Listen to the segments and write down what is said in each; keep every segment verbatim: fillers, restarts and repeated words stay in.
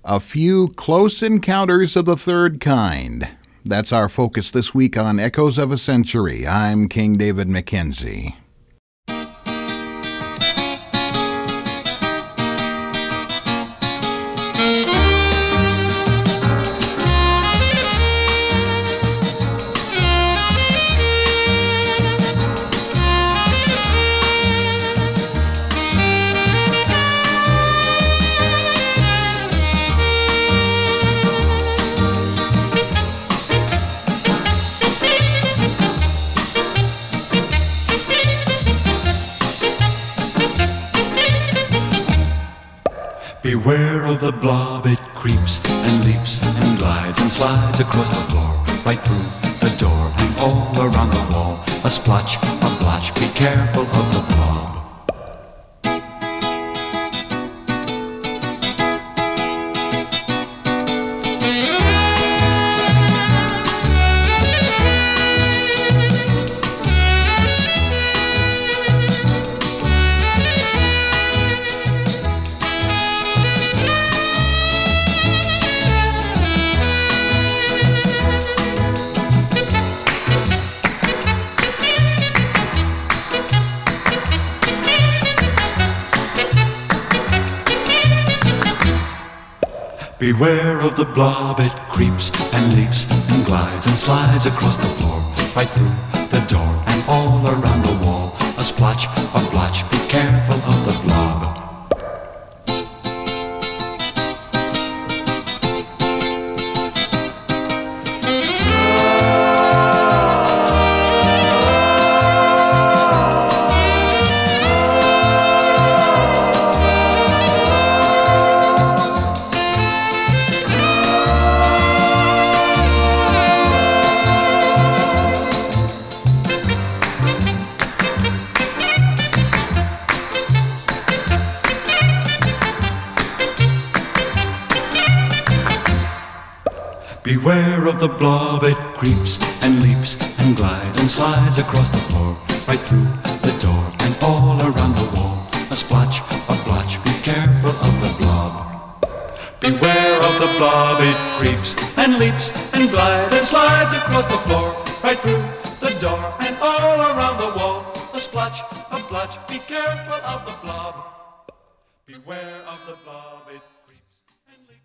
A few close encounters of the third kind. That's our focus this week on Echoes of a Century. I'm King David Mackenzie. Beware of the blob, it creeps and leaps and glides and slides across the floor, right through the door and all around the wall. A splotch, a blotch, be careful of the blob. Beware of the blob, it creeps and leaps and glides and slides across the floor, right through the door and all around the wall. A splotch, a blotch, be careful of the blob. Beware of the blob, it creeps and leaps and glides and slides across the floor, right through the door and all around the wall. A splotch, a blotch, be careful of the blob. Beware of the blob, it creeps and leaps and glides and slides across the floor, right through the door and all around the wall. A splotch, a blotch, be careful of the blob. Beware of the blob, it creeps and leaps.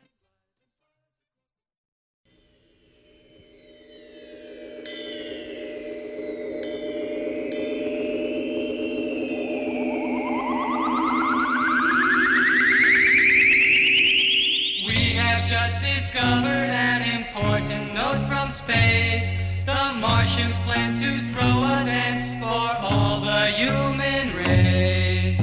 Just discovered an important note from space. The Martians plan to throw a dance for all the human race.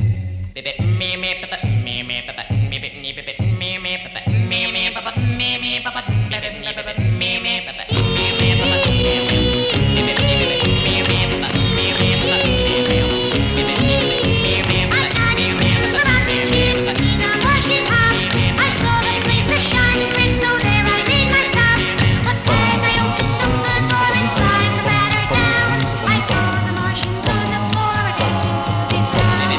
I saw the Martians on the floor, dancing to this song.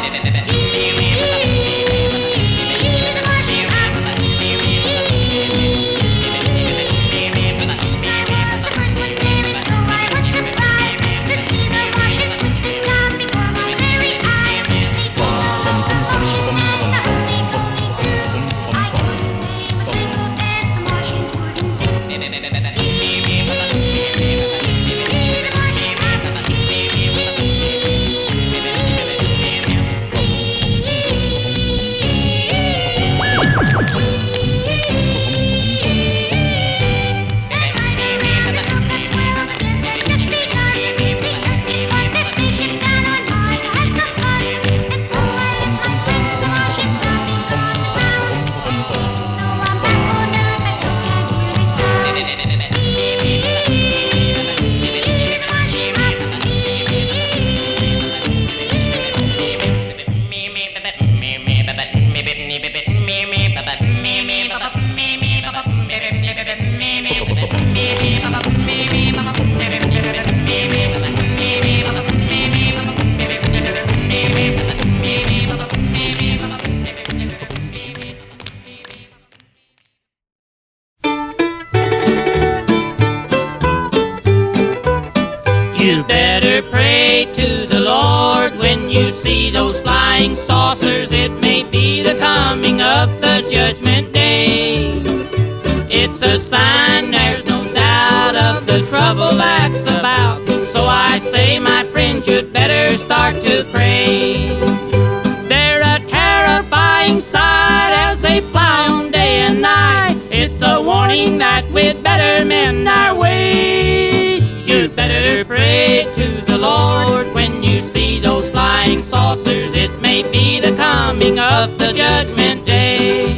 better pray to the Lord when you see those flying saucers. It may be the coming of the judgment day. It's a sign, there's no doubt, of the trouble that's about. So I say, my friends, you'd better start to pray. They're a terrifying sight as they fly on day and night. It's a warning that we'd better mend our ways. You'd better pray to the Lord when you see those flying saucers. It may be the coming of the judgment day.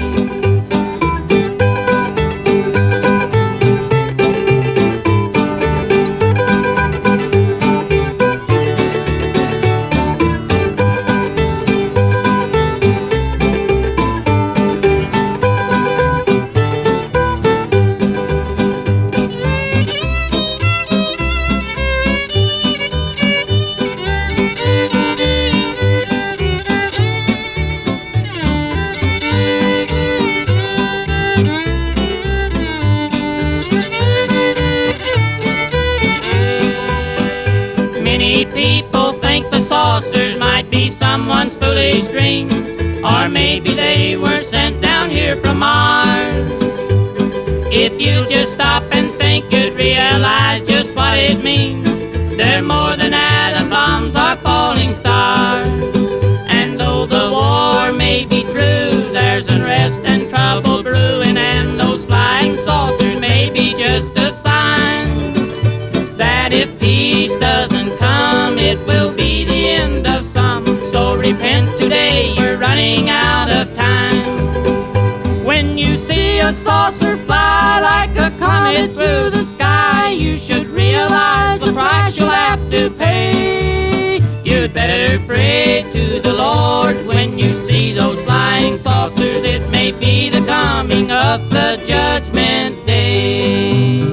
Many people think the saucers might be someone's foolish dreams, or maybe they were sent down here from Mars. If you just stop and think, you'd realize just what it means. They're more than atom bombs or falling stars. And though the war may be true, there's unrest and trouble brewing, and those flying saucers may be just a sign that if peace doesn't come, it will be the end of some. So repent today, you're running out of time. When you see a saucer fly like a comet through the sky, you should realize the price you'll have to pay. You'd better pray to the Lord when you see those flying saucers. It may be the coming of the judgment day.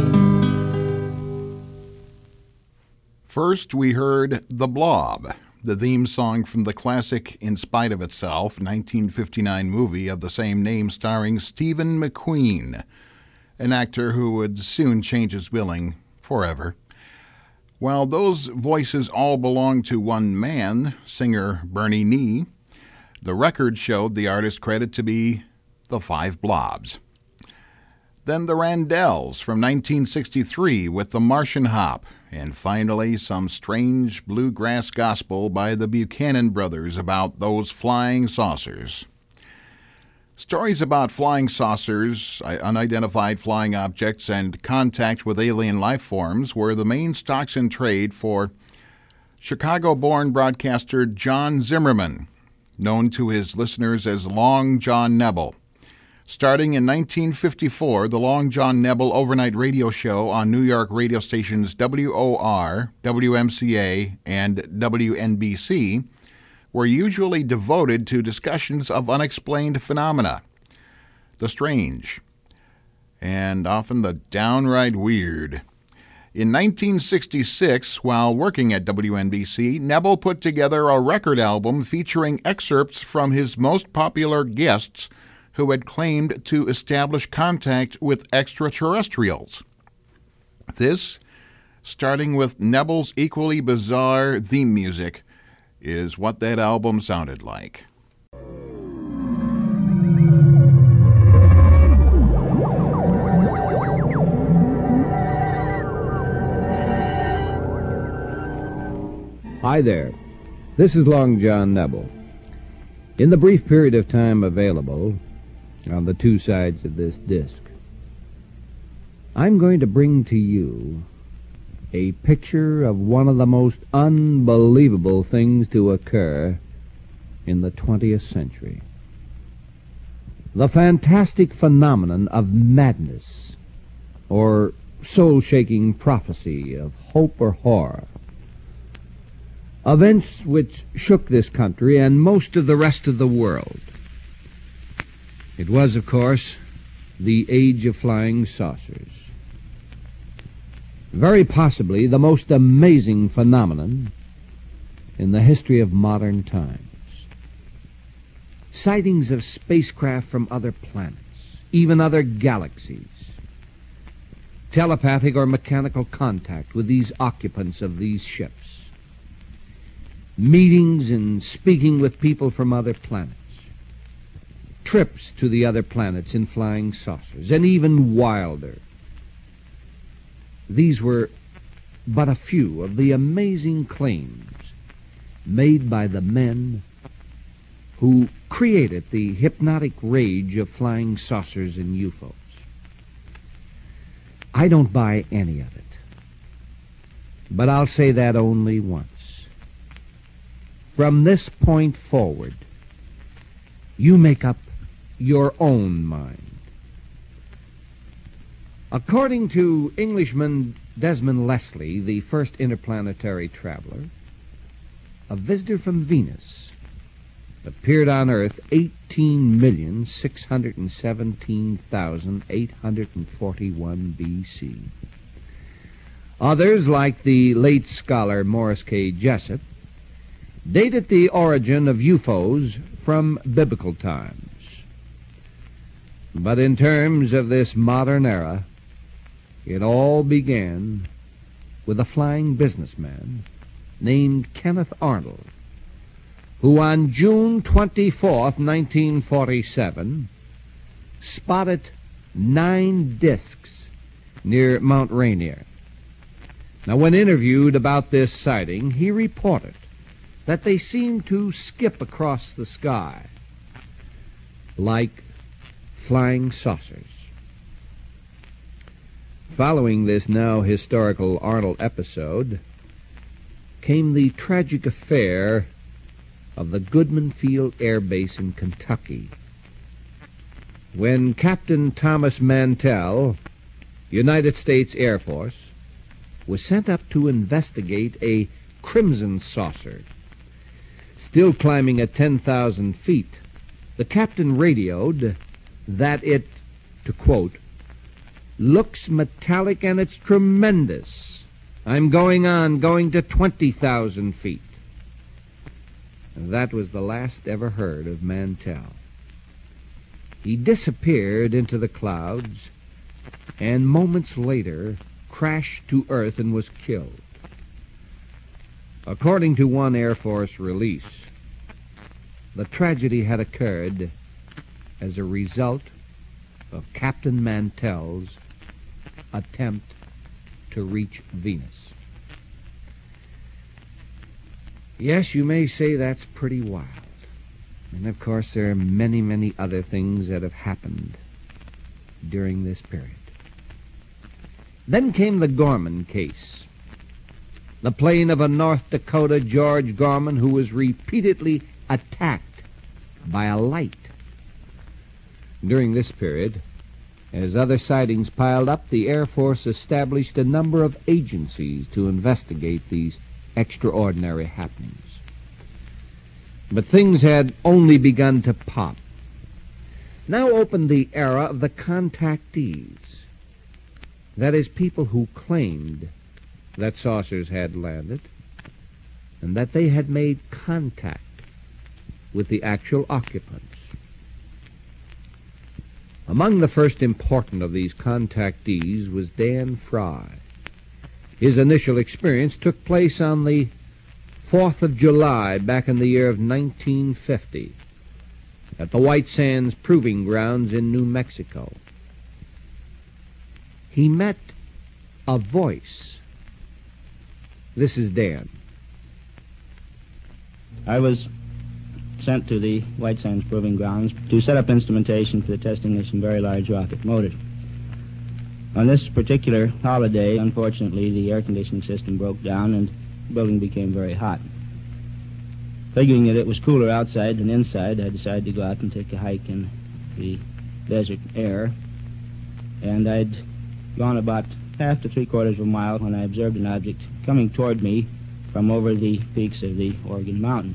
First, we heard The Blob, the theme song from the classic In Spite of Itself, nineteen fifty-nine movie of the same name starring Stephen McQueen, an actor who would soon change his billing forever. While those voices all belong to one man, singer Bernie Nee, the record showed the artist credit to be the Five Blobs. Then the Randells from nineteen sixty-three with The Martian Hop, and finally some strange bluegrass gospel by the Buchanan Brothers about those flying saucers. Stories about flying saucers, unidentified flying objects, and contact with alien life forms were the main stocks in trade for Chicago-born broadcaster John Zimmerman, known to his listeners as Long John Nebel. Starting in nineteen fifty-four, the Long John Nebel overnight radio show on New York radio stations W O R, W M C A, and W N B C were usually devoted to discussions of unexplained phenomena, the strange, and often the downright weird. In nineteen sixty-six, while working at W N B C, Nebel put together a record album featuring excerpts from his most popular guests who had claimed to establish contact with extraterrestrials. This, starting with Nebel's equally bizarre theme music, is what that album sounded like. Hi there. This is Long John Nebel. In the brief period of time available on the two sides of this disc, I'm going to bring to you a picture of one of the most unbelievable things to occur in the twentieth century. The fantastic phenomenon of madness, or soul-shaking prophecy of hope or horror. Events which shook this country and most of the rest of the world. It was, of course, the age of flying saucers. Very possibly the most amazing phenomenon in the history of modern times. Sightings of spacecraft from other planets, even other galaxies. Telepathic or mechanical contact with these occupants of these ships. meetings and speaking with people from other planets, trips to the other planets in flying saucers, and even wilder. These were but a few of the amazing claims made by the men who created the hypnotic rage of flying saucers and U F Os. I don't buy any of it, but I'll say that only once. From this point forward, you make up your own mind. According to Englishman Desmond Leslie, the first interplanetary traveler, a visitor from Venus appeared on Earth eighteen million six hundred seventeen thousand eight hundred forty-one B C. Others, like the late scholar Morris K. Jessup, dated the origin of U F Os from biblical times. But in terms of this modern era, it all began with a flying businessman named Kenneth Arnold, who on June twenty-fourth, nineteen forty-seven, spotted nine discs near Mount Rainier. Now, when interviewed about this sighting, he reported that they seemed to skip across the sky like flying saucers. Following this now historical Arnold episode came the tragic affair of the Goodman Field Air Base in Kentucky, when Captain Thomas Mantell, United States Air Force, was sent up to investigate a crimson saucer. Still climbing at ten thousand feet, the captain radioed that it, to quote, "looks metallic and it's tremendous. I'm going on, going to twenty thousand feet." And that was the last ever heard of Mantell. He disappeared into the clouds and moments later crashed to Earth and was killed. According to one Air Force release, the tragedy had occurred as a result of Captain Mantell's attempt to reach Venus. Yes, you may say that's pretty wild. And of course there are many, many other things that have happened during this period. Then came the Gorman case. The plane of a North Dakota George Gorman who was repeatedly attacked by a light. During this period, as other sightings piled up, the Air Force established a number of agencies to investigate these extraordinary happenings. But things had only begun to pop. Now opened the era of the contactees. That is, people who claimed that saucers had landed and that they had made contact with the actual occupants. Among the first important of these contactees was Dan Fry. His initial experience took place on the fourth of July back in the year of nineteen fifty at the White Sands Proving Grounds in New Mexico. He met a voice. This is Dan. I was sent to the White Sands Proving Grounds to set up instrumentation for the testing of some very large rocket motors. On this particular holiday, unfortunately, the air conditioning system broke down and the building became very hot. Figuring that it was cooler outside than inside, I decided to go out and take a hike in the desert air. And I'd gone about half to three-quarters of a mile when I observed an object coming toward me from over the peaks of the Oregon Mountain.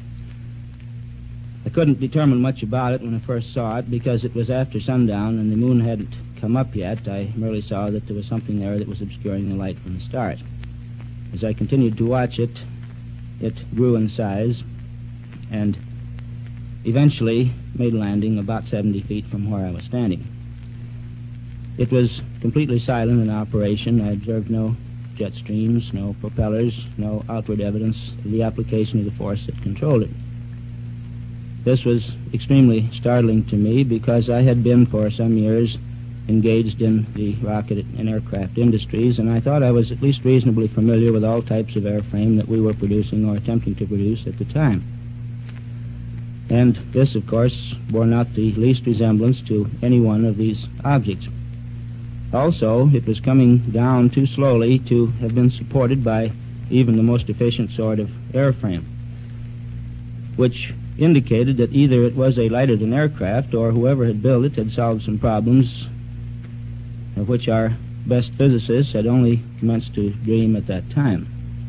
I couldn't determine much about it when I first saw it because it was after sundown and the moon hadn't come up yet. I merely saw that there was something there that was obscuring the light from the stars. As I continued to watch it, it grew in size and eventually made landing about seventy feet from where I was standing. It was completely silent in operation. I observed no jet streams, no propellers, no outward evidence of the application of the force that controlled it. This was extremely startling to me because I had been for some years engaged in the rocket and aircraft industries, and I thought I was at least reasonably familiar with all types of airframe that we were producing or attempting to produce at the time. And this, of course, bore not the least resemblance to any one of these objects. Also, it was coming down too slowly to have been supported by even the most efficient sort of airframe, which indicated that either it was a lighter-than aircraft or whoever had built it had solved some problems of which our best physicists had only commenced to dream at that time.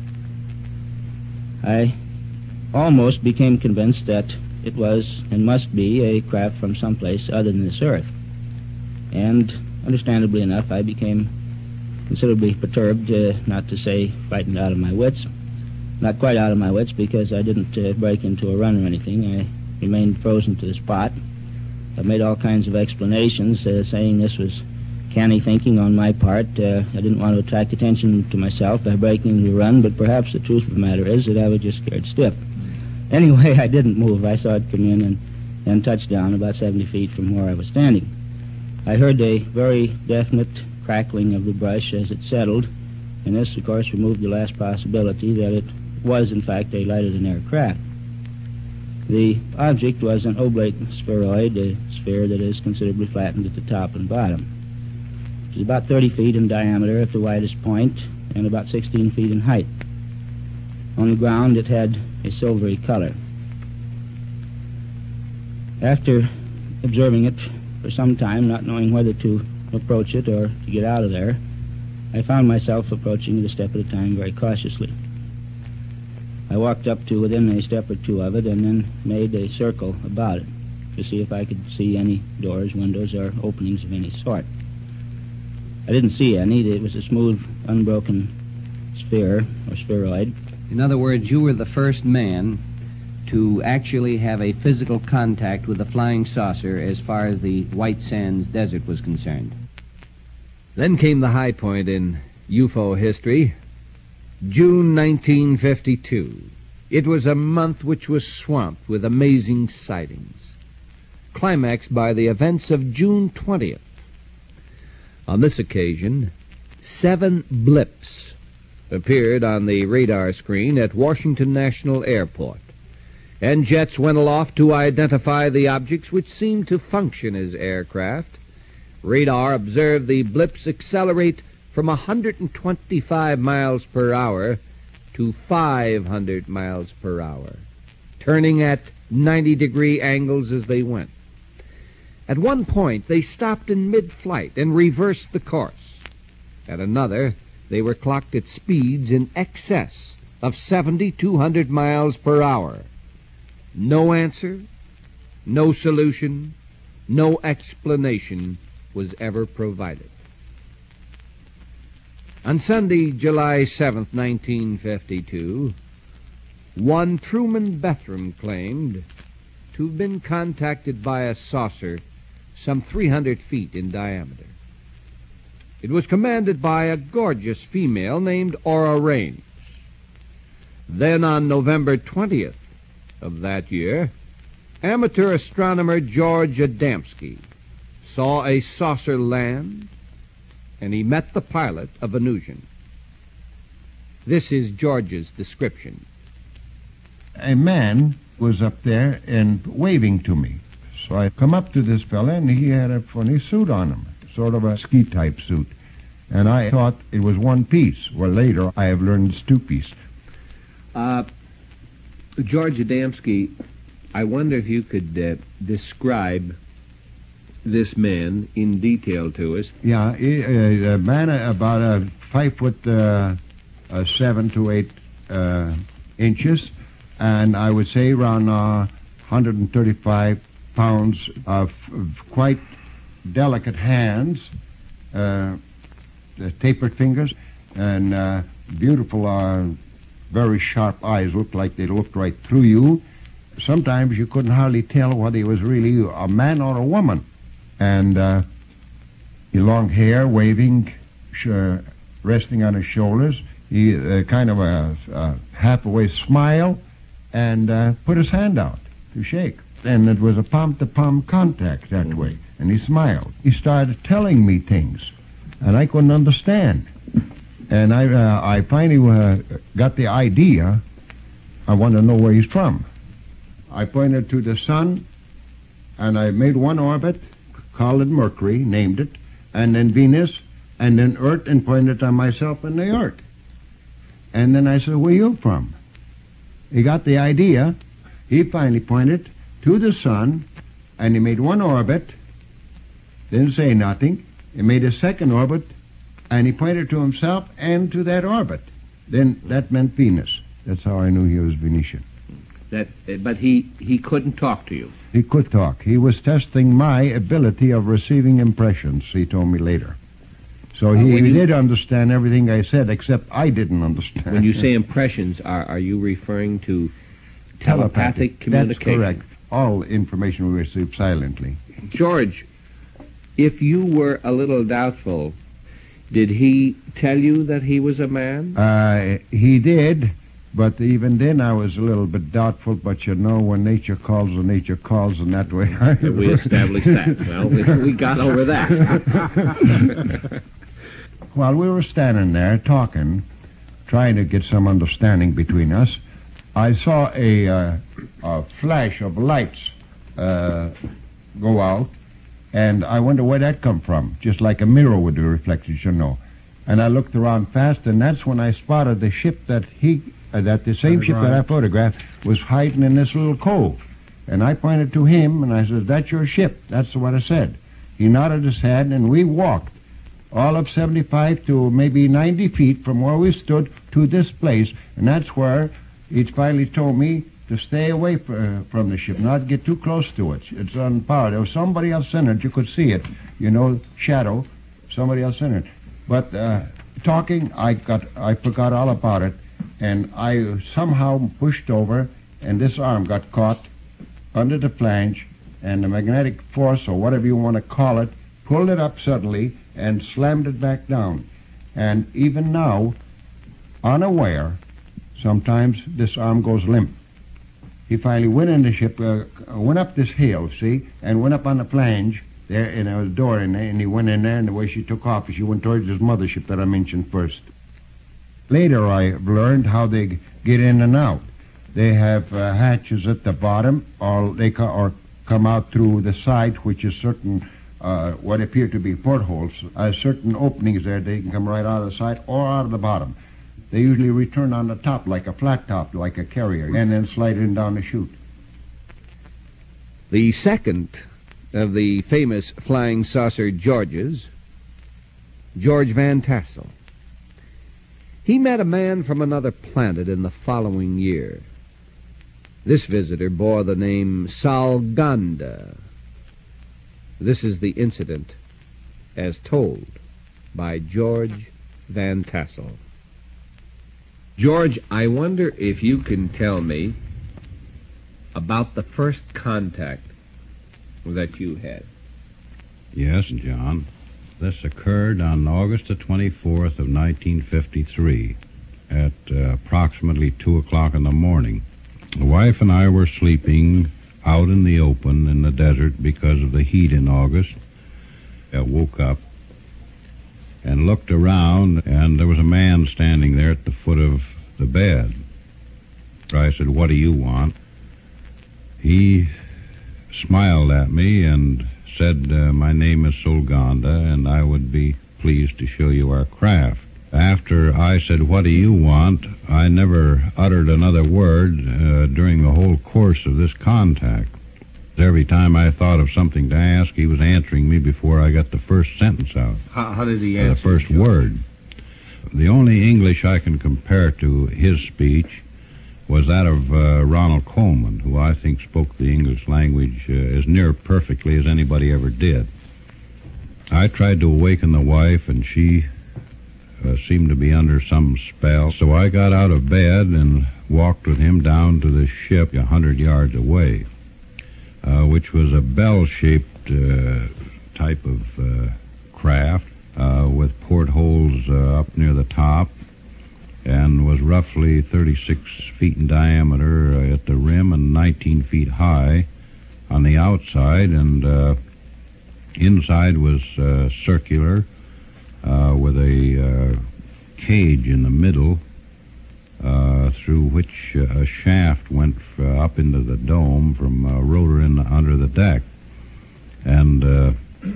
I almost became convinced that it was and must be a craft from someplace other than this Earth. And understandably enough, I became considerably perturbed, uh, not to say frightened out of my wits. Not quite out of my wits, because I didn't uh, break into a run or anything. I remained frozen to the spot. I made all kinds of explanations, uh, saying this was canny thinking on my part. Uh, I didn't want to attract attention to myself by breaking into a run, but perhaps the truth of the matter is that I was just scared stiff. Anyway, I didn't move. I saw it come in and, and touch down about seventy feet from where I was standing. I heard a very definite crackling of the brush as it settled, and this, of course, removed the last possibility that it was, in fact, a lighter-than-air craft. The object was an oblate spheroid, a sphere that is considerably flattened at the top and bottom. It was about thirty feet in diameter at the widest point and about sixteen feet in height. On the ground, it had a silvery color. After observing it for some time, not knowing whether to approach it or to get out of there, I found myself approaching it a step at a time very cautiously. I walked up to within a step or two of it and then made a circle about it to see if I could see any doors, windows, or openings of any sort. I didn't see any. It was a smooth, unbroken sphere or spheroid. In other words, you were the first man to actually have a physical contact with a flying saucer as far as the White Sands Desert was concerned. Then came the high point in U F O history, June nineteen fifty-two. It was a month which was swamped with amazing sightings, climaxed by the events of June twentieth. On this occasion, seven blips appeared on the radar screen at Washington National Airport, and jets went aloft to identify the objects which seemed to function as aircraft. Radar observed the blips accelerate from one hundred twenty-five miles per hour to five hundred miles per hour, turning at ninety degree angles as they went. At one point, they stopped in mid-flight and reversed the course. At another, they were clocked at speeds in excess of seven thousand two hundred miles per hour. No answer, no solution, no explanation was ever provided. On Sunday, July seventh, nineteen fifty-two, one Truman Bethram claimed to have been contacted by a saucer some three hundred feet in diameter. It was commanded by a gorgeous female named Ora Raines. Then on November twentieth of that year, amateur astronomer George Adamski saw a saucer land, and he met the pilot of Venusian. This is George's description. A man was up there and waving to me. So I come up to this fella, and he had a funny suit on him, sort of a ski-type suit. And I thought it was one piece. Well, later I have learned it's two piece. Uh, George Adamski, I wonder if you could uh, describe this man in detail to us. Yeah, he, uh, a man about a five foot uh, uh, seven to eight uh, inches, and I would say around uh, one hundred thirty-five pounds of, of quite delicate hands, uh, tapered fingers, and uh, beautiful, uh, very sharp eyes. Looked like they looked right through you. Sometimes you couldn't hardly tell whether he was really a man or a woman. And uh, long hair, waving, sh- resting on his shoulders. He uh, kind of a, a half-away smile and uh, put his hand out to shake. And it was a palm-to-palm contact that way. And he smiled. He started telling me things, and I couldn't understand. And I, uh, I finally uh, got the idea. I wanted to know where he's from. I pointed to the sun, and I made one orbit, called it Mercury, named it, and then Venus, and then Earth, and pointed to myself and the Earth. And then I said, where you from? He got the idea. He finally pointed to the sun, and he made one orbit, didn't say nothing. He made a second orbit, and he pointed to himself and to that orbit. Then that meant Venus. That's how I knew he was Venetian. That, uh, but he, he couldn't talk to you. He could talk. He was testing my ability of receiving impressions, he told me later. So Uh, he, when he you- did understand everything I said, except I didn't understand. When you say impressions, are, are you referring to telepathic communication? That's correct. All information we received silently. George, if you were a little doubtful, did he tell you that he was a man? Uh, he did, but even then I was a little bit doubtful, but you know, when nature calls, when nature calls, and that way I... We established that. Well, we, we got over that. While we were standing there talking, trying to get some understanding between us, I saw a, uh, a flash of lights uh, go out, and I wonder where that come from, just like a mirror would do reflected, you know. And I looked around fast, and that's when I spotted the ship that he, uh, that the same ship that I photographed was hiding in this little cove. And I pointed to him, and I said, that's your ship. That's what I said. He nodded his head, and we walked all of seventy-five to maybe ninety feet from where we stood to this place, and that's where he finally told me to stay away f- uh, from the ship, not get too close to it. It's unpowered. There was somebody else in it. You could see it, you know, shadow, somebody else in it. But uh, talking, I got, I forgot all about it, and I somehow pushed over, and this arm got caught under the flange, and the magnetic force, or whatever you want to call it, pulled it up suddenly and slammed it back down. And even now, unaware, sometimes this arm goes limp. He finally went in the ship, uh, went up this hill, see, and went up on the flange there, and there was a door in there, and he went in there, and the way she took off, she went towards his mothership that I mentioned first. Later, I learned how they get in and out. They have uh, hatches at the bottom, or they co- or come out through the side, which is certain, uh, what appear to be portholes. Uh, certain openings there, they can come right out of the side or out of the bottom. They usually return on the top, like a flat top, like a carrier, and then slide in down the chute. The second of the famous flying saucer Georges, George Van Tassel. He met a man from another planet in the following year. This visitor bore the name Salganda. This is the incident as told by George Van Tassel. George, I wonder if you can tell me about the first contact that you had. Yes, John. This occurred on August the twenty-fourth of nineteen fifty-three at uh, approximately two o'clock in the morning. The wife and I were sleeping out in the open in the desert because of the heat in August. I woke up and looked around, and there was a man standing there at the foot of the bed. I said, "What do you want?" He smiled at me and said, uh, "My name is Solganda, and I would be pleased to show you our craft." After I said, "What do you want?" I never uttered another word uh, during the whole course of this contact. Every time I thought of something to ask, he was answering me before I got the first sentence out. How, how did he Uh, answer? the first George? word. The only English I can compare to his speech was that of uh, Ronald Coleman, who I think spoke the English language uh, as near perfectly as anybody ever did. I tried to awaken the wife, and she uh, seemed to be under some spell, so I got out of bed and walked with him down to the ship a hundred yards away, uh, which was a bell-shaped uh, type of uh, craft uh, with portholes uh, up near the roughly thirty-six feet in diameter uh, at the rim and nineteen feet high on the outside, and uh, inside was uh, circular uh, with a uh, cage in the middle uh, through which uh, a shaft went uh, up into the dome from a rotor in the, under the deck. And uh,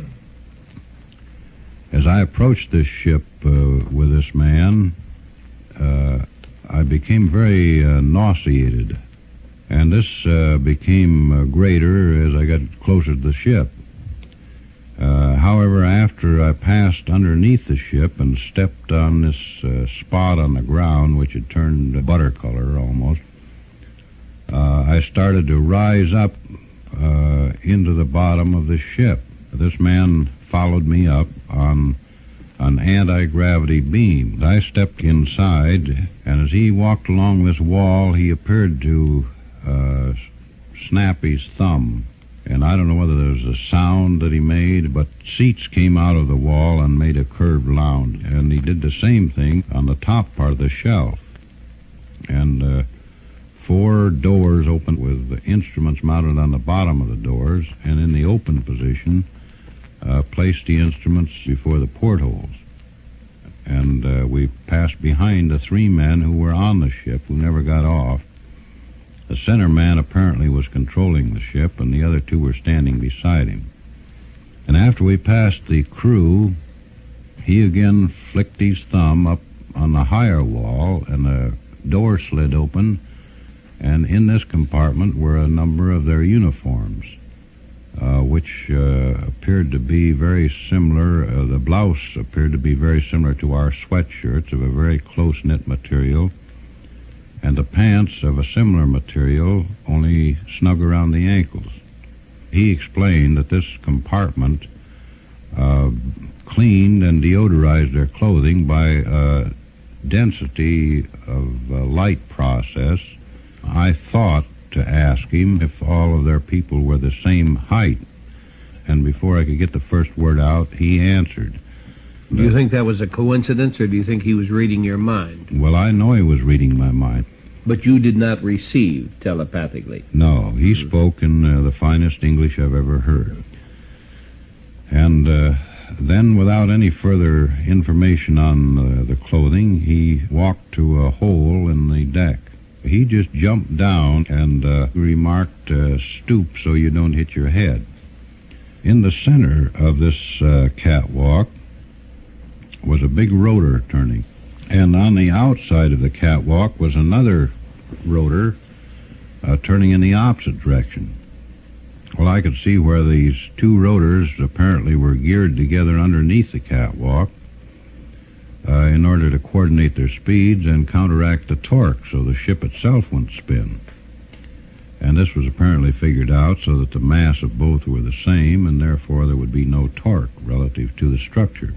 as I approached this ship uh, with this man, uh, I became very uh, nauseated. And this uh, became uh, greater as I got closer to the ship. Uh, however, after I passed underneath the ship and stepped on this uh, spot on the ground, which had turned butter color almost, uh, I started to rise up uh, into the bottom of the ship. This man followed me up on an anti-gravity beam. I stepped inside, and as he walked along this wall, he appeared to uh, snap his thumb. And I don't know whether there was a sound that he made, but seats came out of the wall and made a curved lounge. And he did the same thing on the top part of the shelf. And uh, four doors opened with the instruments mounted on the bottom of the doors, and in the open position, uh, placed the instruments before the portholes. And uh, we passed behind the three men who were on the ship, who never got off. The center man apparently was controlling the ship, and the other two were standing beside him. And after we passed the crew, he again flicked his thumb up on the higher wall, and the door slid open, and in this compartment were a number of their uniforms, uh, which uh, appeared to be very similar. Uh, the blouse appeared to be very similar to our sweatshirts, of a very close-knit material, and the pants of a similar material, only snug around the ankles. He explained that this compartment uh, cleaned and deodorized their clothing by a density of uh, light process. I thought to ask him if all of their people were the same height, and before I could get the first word out, he answered. Do you think that was a coincidence, or do you think he was reading your mind? Well, I know he was reading my mind. But you did not receive telepathically? No, he spoke in uh, the finest English I've ever heard. And uh, then, without any further information on uh, the clothing, he walked to a hole in the deck. He just jumped down and uh, remarked, uh, stoop so you don't hit your head. In the center of this uh, catwalk was a big rotor turning. And on the outside of the catwalk was another rotor uh, turning in the opposite direction. Well, I could see where these two rotors apparently were geared together underneath the catwalk uh, in order to coordinate their speeds and counteract the torque so the ship itself wouldn't spin. And this was apparently figured out so that the mass of both were the same, and therefore there would be no torque relative to the structure.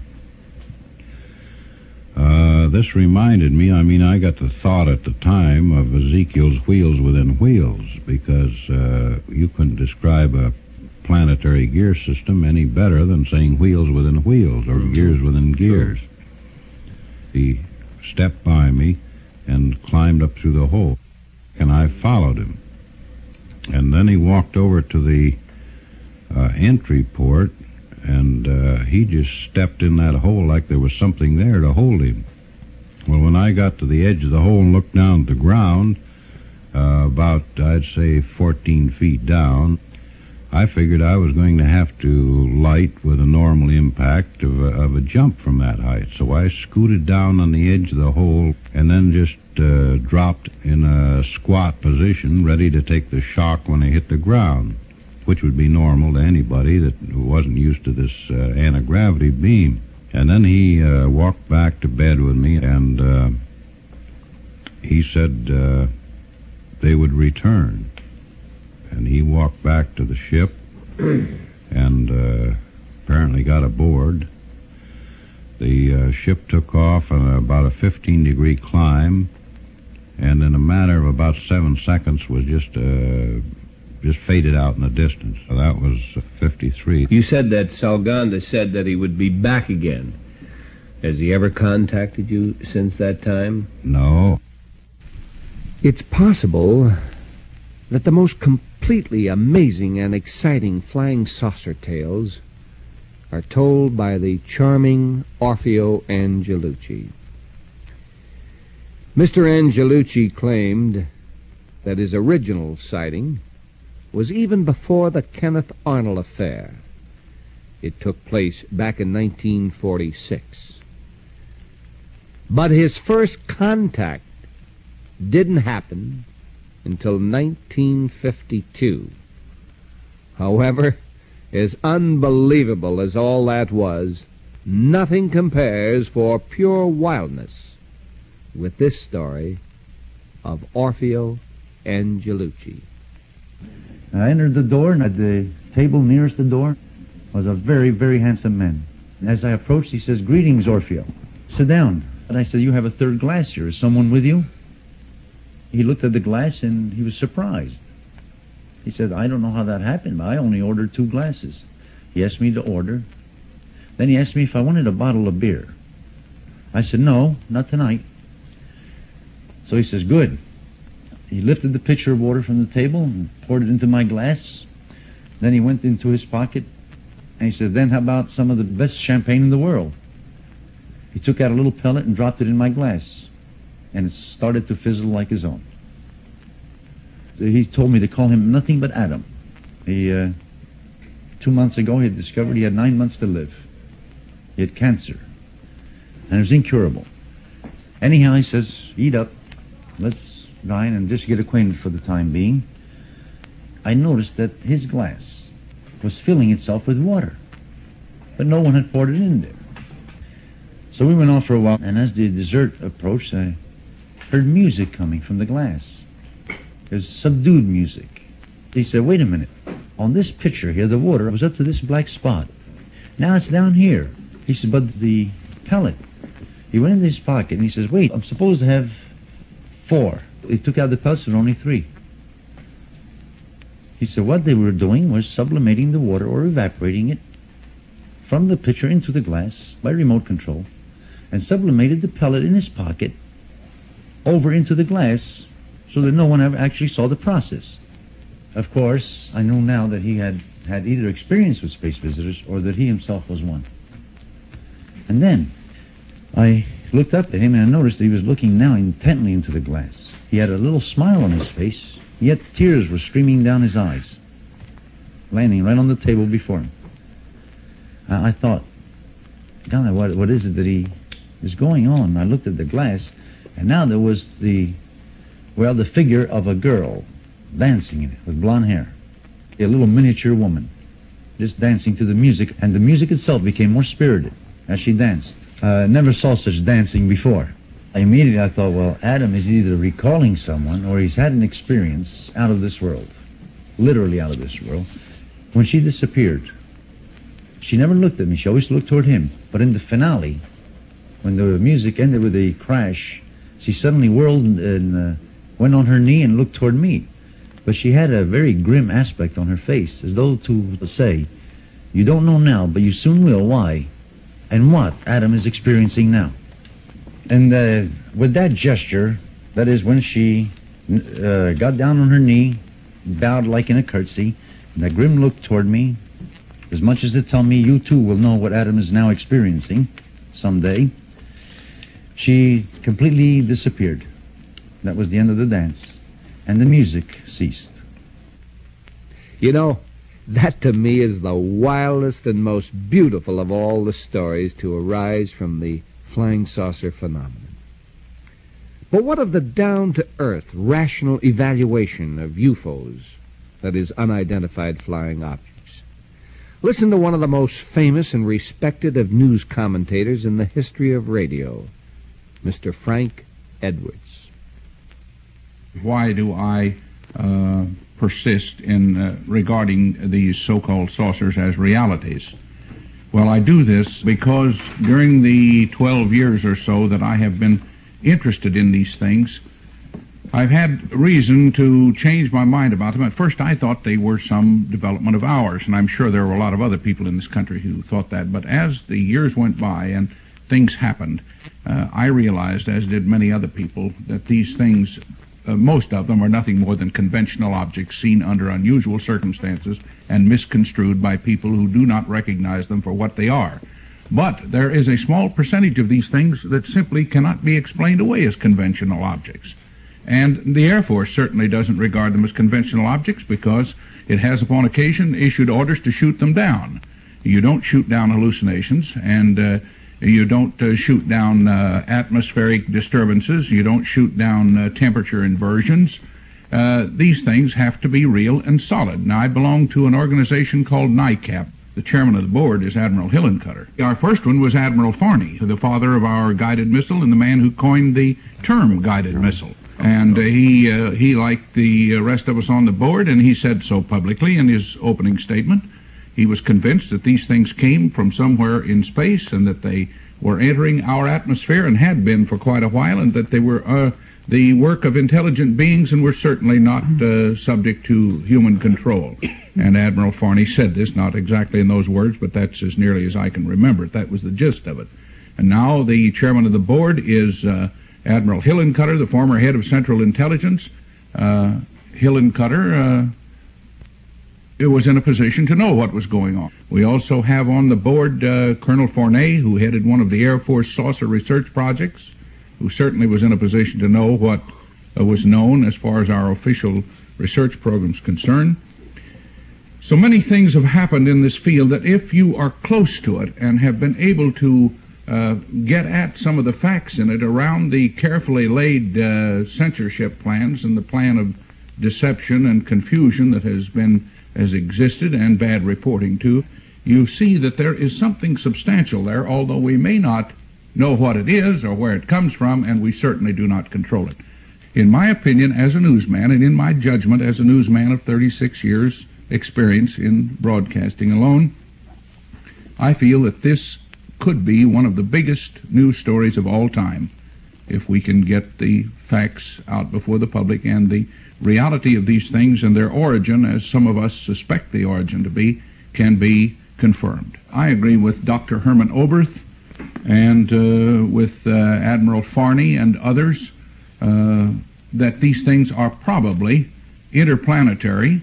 Uh, this reminded me, I mean, I got the thought at the time of Ezekiel's wheels within wheels, because uh, you couldn't describe a planetary gear system any better than saying wheels within wheels, or gears within gears. He stepped by me and climbed up through the hole, and I followed him. And then he walked over to the uh, entry port, and uh, he just stepped in that hole like there was something there to hold him. Well, when I got to the edge of the hole and looked down at the ground, uh, about, I'd say, fourteen feet down, I figured I was going to have to light with a normal impact of a, of a jump from that height. So I scooted down on the edge of the hole and then just uh, dropped in a squat position, ready to take the shock when I hit the ground, which would be normal to anybody that wasn't used to this uh, anti-gravity beam. And then he uh, walked back to bed with me, and uh, he said uh, they would return. And he walked back to the ship and uh, apparently got aboard. The uh, ship took off on about a fifteen-degree climb, and in a matter of about seven seconds was just... Uh, just faded out in the distance. So that was fifty-three. You said that Salganda said that he would be back again. Has he ever contacted you since that time? No. It's possible that the most completely amazing and exciting flying saucer tales are told by the charming Orfeo Angelucci. Mister Angelucci claimed that his original sighting was even before the Kenneth Arnold affair. It took place back in nineteen forty-six. But his first contact didn't happen until nineteen fifty-two. However, as unbelievable as all that was, nothing compares for pure wildness with this story of Orfeo Angelucci. I entered the door, and at the table nearest the door was a very, very handsome man. And as I approached, he says, "Greetings, Orfeo. Sit down." And I said, "You have a third glass here. Is someone with you?" He looked at the glass, and he was surprised. He said, "I don't know how that happened, but I only ordered two glasses." He asked me to order. Then he asked me if I wanted a bottle of beer. I said, "No, not tonight." So he says, "Good." He lifted the pitcher of water from the table and poured it into my glass. Then he went into his pocket, and he said, "Then how about some of the best champagne in the world?" He took out a little pellet and dropped it in my glass, and it started to fizzle like his own. So he told me to call him nothing but Adam. He, uh, two months ago, he had discovered he had nine months to live. He had cancer, and it was incurable. Anyhow, he says, "Eat up. Let's dine and just get acquainted for the time being." I noticed that his glass was filling itself with water, but no one had poured it in there. So we went on for a while, and as the dessert approached, I heard music coming from the glass. It was subdued music. He said, "Wait a minute. On this pitcher here, the water was up to this black spot. Now it's down here." He said, "But the pellet." He went into his pocket, and he says, "Wait, I'm supposed to have four." He took out the pellets, and only three. He said what they were doing was sublimating the water or evaporating it from the pitcher into the glass by remote control, and sublimated the pellet in his pocket over into the glass so that no one ever actually saw the process. Of course, I know now that he had had either experience with space visitors or that he himself was one. And then I looked up at him, and I noticed that he was looking now intently into the glass. He had a little smile on his face, yet tears were streaming down his eyes, landing right on the table before him. I, I thought, God, what, what is it that he is going on? I looked at the glass, and now there was the, well, the figure of a girl dancing in it with blonde hair, a little miniature woman, just dancing to the music, and the music itself became more spirited as she danced. Uh, never saw such dancing before. Immediately I thought, well, Adam is either recalling someone or he's had an experience out of this world, literally out of this world. When she disappeared, she never looked at me. She always looked toward him. But in the finale, when the music ended with a crash, she suddenly whirled and uh, went on her knee and looked toward me. But she had a very grim aspect on her face, as though to say, "You don't know now, but you soon will why and what Adam is experiencing now." And uh, with that gesture, that is when she uh, got down on her knee, bowed like in a curtsy, and a grim look toward me, as much as to tell me, "You too will know what Adam is now experiencing someday," she completely disappeared. That was the end of the dance, and the music ceased. You know, that to me is the wildest and most beautiful of all the stories to arise from the flying saucer phenomenon. But what of the down-to-earth, rational evaluation of U F Os, that is, unidentified flying objects? Listen to one of the most famous and respected of news commentators in the history of radio, Mister Frank Edwards. Why do I uh, persist in uh, regarding these so-called saucers as realities? Well, I do this because during the twelve years or so that I have been interested in these things, I've had reason to change my mind about them. At first, I thought they were some development of ours, and I'm sure there were a lot of other people in this country who thought that. But as the years went by and things happened, uh, I realized, as did many other people, that these things uh, most of them are nothing more than conventional objects seen under unusual circumstances and misconstrued by people who do not recognize them for what they are. But there is a small percentage of these things that simply cannot be explained away as conventional objects. And the Air Force certainly doesn't regard them as conventional objects because it has upon occasion issued orders to shoot them down. You don't shoot down hallucinations, and uh, you don't uh, shoot down uh, atmospheric disturbances. You don't shoot down uh, temperature inversions. Uh, these things have to be real and solid. Now, I belong to an organization called NICAP. The chairman of the board is Admiral Hillencutter. Our first one was Admiral Farney, the father of our guided missile and the man who coined the term guided missile. And uh, he, uh, he, like the rest of us on the board, and he said so publicly in his opening statement, he was convinced that these things came from somewhere in space and that they were entering our atmosphere and had been for quite a while, and that they were uh, the work of intelligent beings and were certainly not uh, subject to human control. And Admiral Farney said this, not exactly in those words, but that's as nearly as I can remember it. That was the gist of it. And now the chairman of the board is uh, Admiral Hillencutter, the former head of Central Intelligence. Uh, Hillencutter uh, it was in a position to know what was going on. We also have on the board uh, Colonel Fournet, who headed one of the Air Force saucer research projects, who certainly was in a position to know what uh, was known as far as our official research programs concerned. So many things have happened in this field that if you are close to it and have been able to uh, get at some of the facts in it around the carefully laid uh, censorship plans and the plan of deception and confusion that has been has existed and bad reporting too, you see that there is something substantial there, although we may not know what it is or where it comes from, and we certainly do not control it. In my opinion, as a newsman, and in my judgment as a newsman of thirty-six years experience in broadcasting alone, I feel that this could be one of the biggest news stories of all time if we can get the facts out before the public and the reality of these things and their origin, as some of us suspect the origin to be, can be confirmed. I agree with Doctor Herman Oberth and uh, with uh, Admiral Farney and others uh, that these things are probably interplanetary,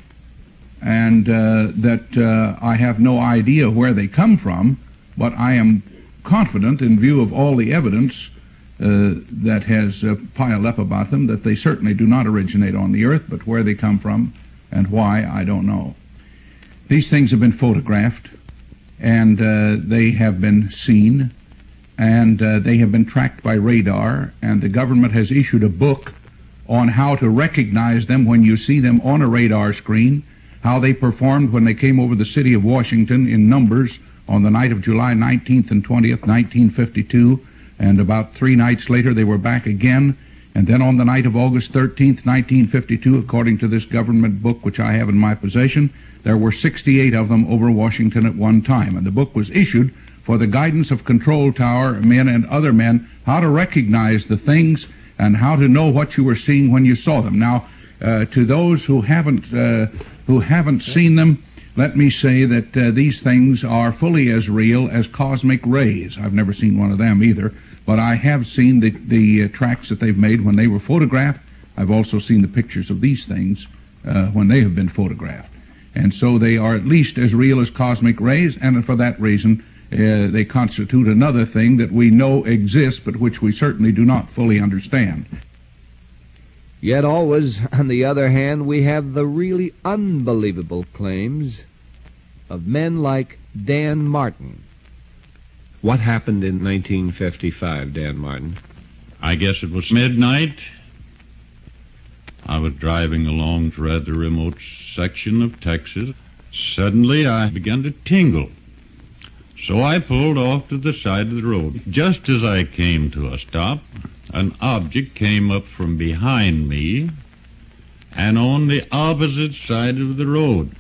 and uh, that uh, I have no idea where they come from, but I am confident, in view of all the evidence uh, that has uh, piled up about them, that they certainly do not originate on the Earth, but where they come from and why, I don't know. These things have been photographed, and uh, they have been seen, and uh, they have been tracked by radar, and the government has issued a book on how to recognize them when you see them on a radar screen, how they performed when they came over the city of Washington in numbers on the night of July nineteenth and twentieth, nineteen fifty-two, and about three nights later they were back again, and then on the night of August thirteenth, nineteen fifty-two, according to this government book which I have in my possession, there were sixty-eight of them over Washington at one time, and the book was issued for the guidance of control tower men and other men, how to recognize the things and how to know what you were seeing when you saw them. Now, uh, to those who haven't uh, who haven't seen them, let me say that uh, these things are fully as real as cosmic rays. I've never seen one of them either, but I have seen the, the uh, tracks that they've made when they were photographed. I've also seen the pictures of these things uh, when they have been photographed. And so they are at least as real as cosmic rays, and for that reason uh, they constitute another thing that we know exists, but which we certainly do not fully understand. Yet always, on the other hand, we have the really unbelievable claims of men like Dan Martin. What happened in nineteen fifty-five, Dan Martin? I guess it was midnight. I was driving along through a rather remote section of Texas. Suddenly I began to tingle. So I pulled off to the side of the road. Just as I came to a stop, an object came up from behind me and on the opposite side of the road.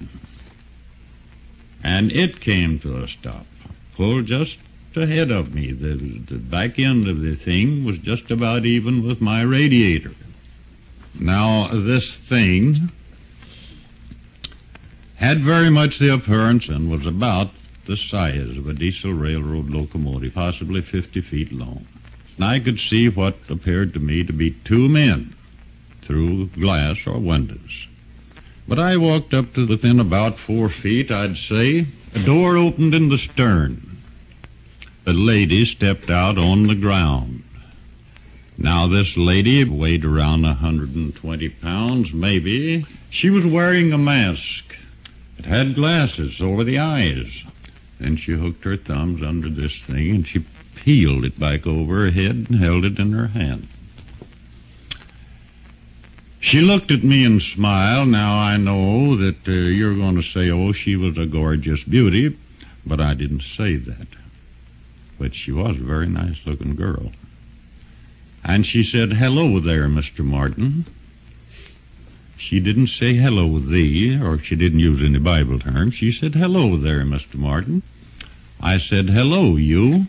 And it came to a stop, pulled just ahead of me. The, the back end of the thing was just about even with my radiator. Now, this thing had very much the appearance and was about the size of a diesel railroad locomotive, possibly fifty feet long. And I could see what appeared to me to be two men through glass or windows. But I walked up to within about four feet, I'd say. A door opened in the stern. A lady stepped out on the ground. Now, this lady weighed around one hundred twenty pounds, maybe. She was wearing a mask. It had glasses over the eyes. Then she hooked her thumbs under this thing, and she peeled it back over her head and held it in her hand. She looked at me and smiled. Now, I know that uh, you're going to say, oh, she was a gorgeous beauty, but I didn't say that. But she was a very nice-looking girl. And she said, hello there, Mister Martin. She didn't say hello thee, or she didn't use any Bible terms. She said, hello there, Mister Martin. I said, hello, you.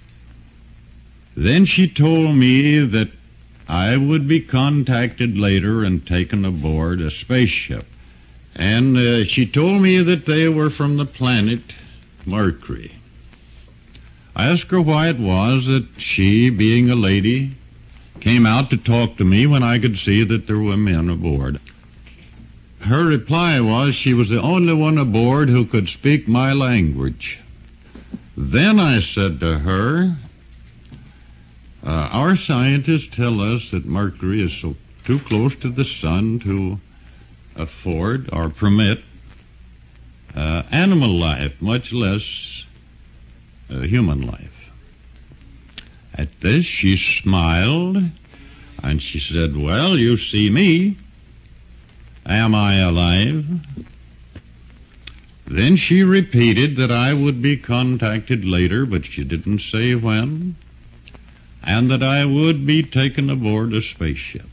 Then she told me that I would be contacted later and taken aboard a spaceship. And uh, she told me that they were from the planet Mercury. I asked her why it was that she, being a lady, came out to talk to me when I could see that there were men aboard. Her reply was she was the only one aboard who could speak my language. Then I said to her, uh, our scientists tell us that Mercury is so too close to the sun to afford or permit uh, animal life, much less uh, human life. At this, she smiled, and she said, well, you see me. Am I alive? Then she repeated that I would be contacted later, but she didn't say when, and that I would be taken aboard a spaceship.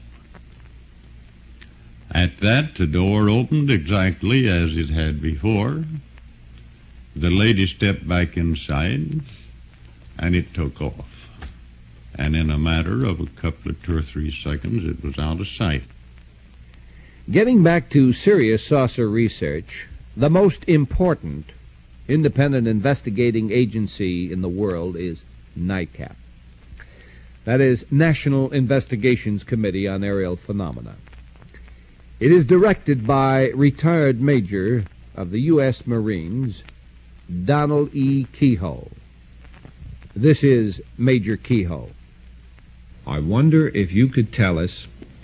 At that, the door opened exactly as it had before. The lady stepped back inside, and it took off. And in a matter of a couple of two or three seconds, it was out of sight. Getting back to serious saucer research, the most important independent investigating agency in the world is NICAP. That is, National Investigations Committee on Aerial Phenomena. It is directed by retired Major of the U S Marines, Donald E. Kehoe. This is Major Kehoe. I wonder if you could tell us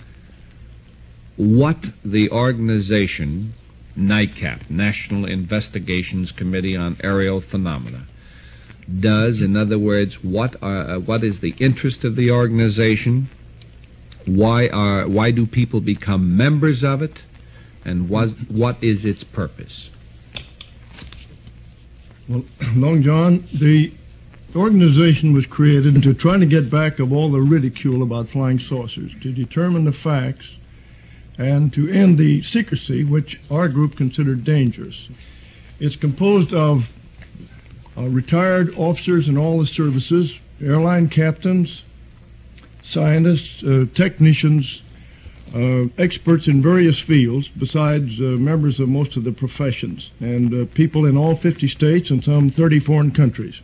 what the organization, NICAP, National Investigations Committee on Aerial Phenomena, does. In other words, what are, uh, what is the interest of the organization? Why are why do people become members of it? And was, what is its purpose? Well, Long John, the organization was created to try to get back of all the ridicule about flying saucers, to determine the facts, and to end the secrecy which our group considered dangerous. It's composed of uh, retired officers in all the services, airline captains, scientists, uh, technicians, uh, experts in various fields, besides uh, members of most of the professions, and uh, people in all fifty states and some thirty foreign countries.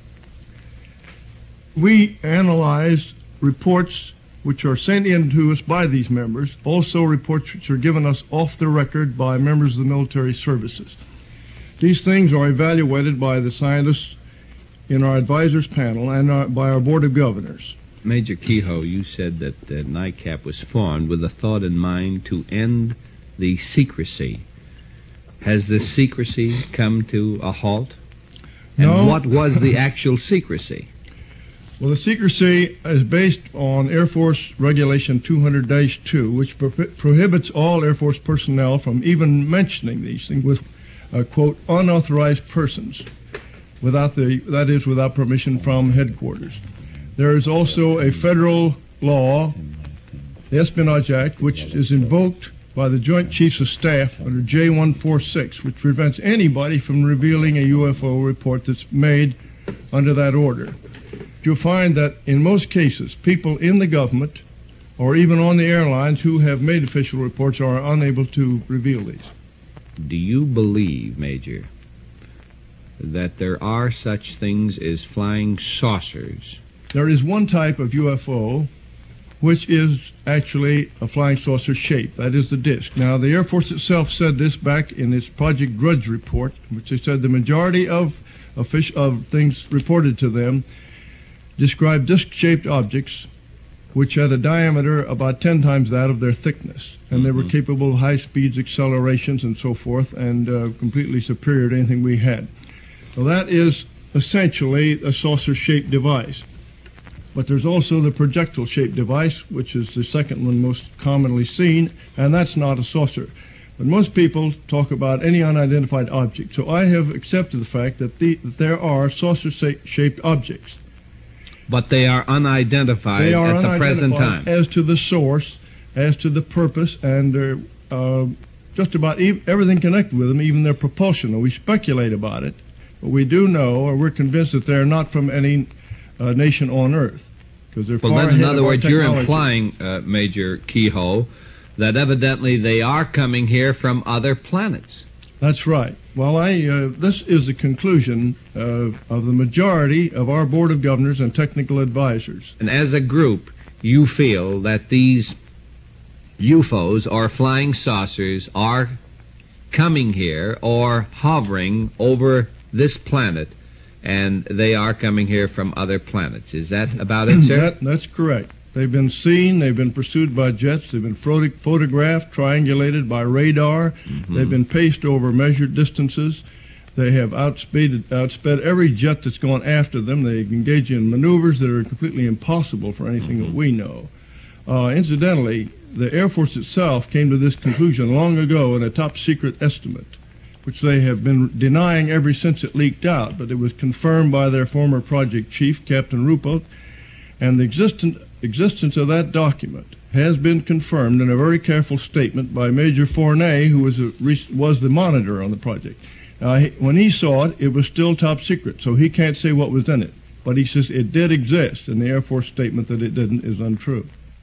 We analyzed reports which are sent in to us by these members, also reports which are given us off the record by members of the military services. These things are evaluated by the scientists in our advisors panel and uh, by our board of governors. Major Kehoe, you said that uh, NICAP was formed with a thought in mind to end the secrecy. Has the secrecy come to a halt? And No. what was the actual secrecy? Well, the secrecy is based on Air Force Regulation two hundred dash two, which pro prohibits all Air Force personnel from even mentioning these things with, uh, quote, unauthorized persons, without the, that is, without permission from headquarters. There is also a federal law, the Espionage Act, which is invoked by the Joint Chiefs of Staff under J one forty-six, which prevents anybody from revealing a U F O report that's made under that order. You'll find that in most cases, people in the government or even on the airlines who have made official reports are unable to reveal these. Do you believe, Major, that there are such things as flying saucers? There is one type of U F O which is actually a flying saucer shape. That is the disk. Now, the Air Force itself said this back in its Project Grudge report, which they said the majority of, of, fish, of things reported to them described disc-shaped objects which had a diameter about ten times that of their thickness, and they were capable of high speeds, accelerations, and so forth, and uh, completely superior to anything we had. So that is essentially a saucer-shaped device. But there's also the projectile-shaped device, which is the second one most commonly seen, and that's not a saucer. But most people talk about any unidentified object, so I have accepted the fact that, the, that there are saucer-shaped objects. But they are unidentified they are at the present unidentified time. As to the source, as to the purpose, and uh, uh, just about e- everything connected with them, even their propulsion. We speculate about it, but we do know, or we're convinced that they're not from any uh, nation on Earth, because they're Well, far then, ahead in of other our words, you're technology. implying, uh, Major Kehoe, that evidently they are coming here from other planets. That's right. Well, I uh, this is the conclusion uh, of the majority of our Board of Governors and technical advisors. And as a group, you feel that these U F Os or flying saucers are coming here or hovering over this planet, and they are coming here from other planets. Is that about it, sir? That, that's correct. They've been seen, they've been pursued by jets, they've been photo- photographed, triangulated by radar, Mm-hmm. they've been paced over measured distances, they have outsped, outsped every jet that's gone after them, they engage in maneuvers that are completely impossible for anything that we know. Uh, incidentally, the Air Force itself came to this conclusion long ago in a top-secret estimate, which they have been denying ever since it leaked out, but it was confirmed by their former project chief, Captain Ruppelt, and the existence existence of that document has been confirmed in a very careful statement by Major Fournet, who was, a, was the monitor on the project. Now, he, when he saw it, it was still top secret, so he can't say what was in it. But he says it did exist, and the Air Force statement that it didn't is untrue.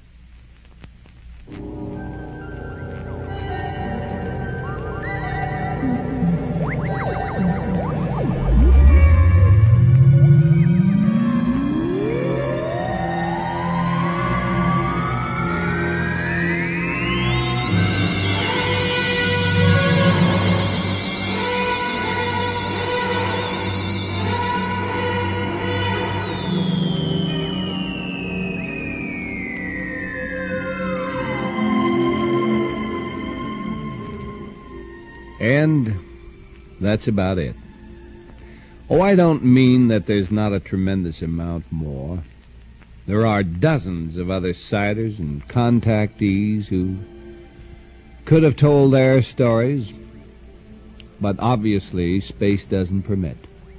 And that's about it. Oh, I don't mean that there's not a tremendous amount more. There are dozens of other siders and contactees who could have told their stories, but obviously space doesn't permit.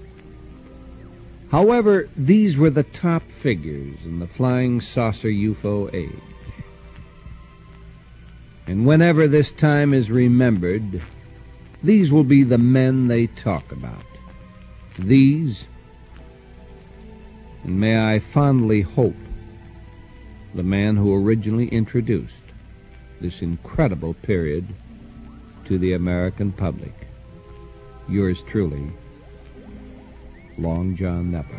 However, these were the top figures in the flying saucer U F O age. And whenever this time is remembered, these will be the men they talk about. These, and may I fondly hope, the man who originally introduced this incredible period to the American public. Yours truly, Long John Nebel.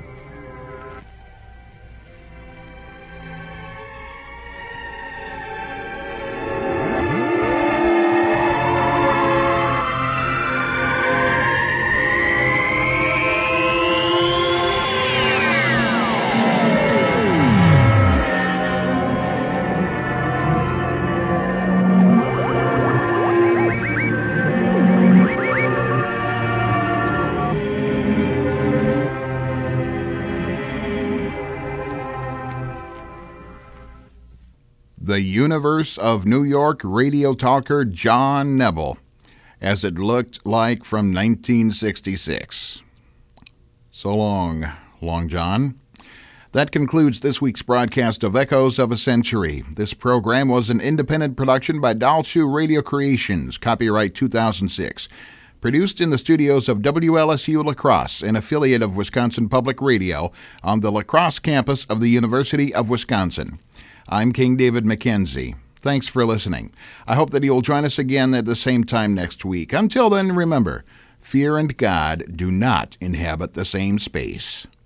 The Universe of New York radio talker John Nebel, as it looked like from nineteen sixty-six. So long, Long John. That concludes this week's broadcast of Echoes of a Century. This program was an independent production by Dalshu Radio Creations, copyright two thousand six. Produced in the studios of W L S U La Crosse, an affiliate of Wisconsin Public Radio, on the La Crosse campus of the University of Wisconsin. I'm King David McKenzie. Thanks for listening. I hope that you'll join us again at the same time next week. Until then, remember, fear and God do not inhabit the same space.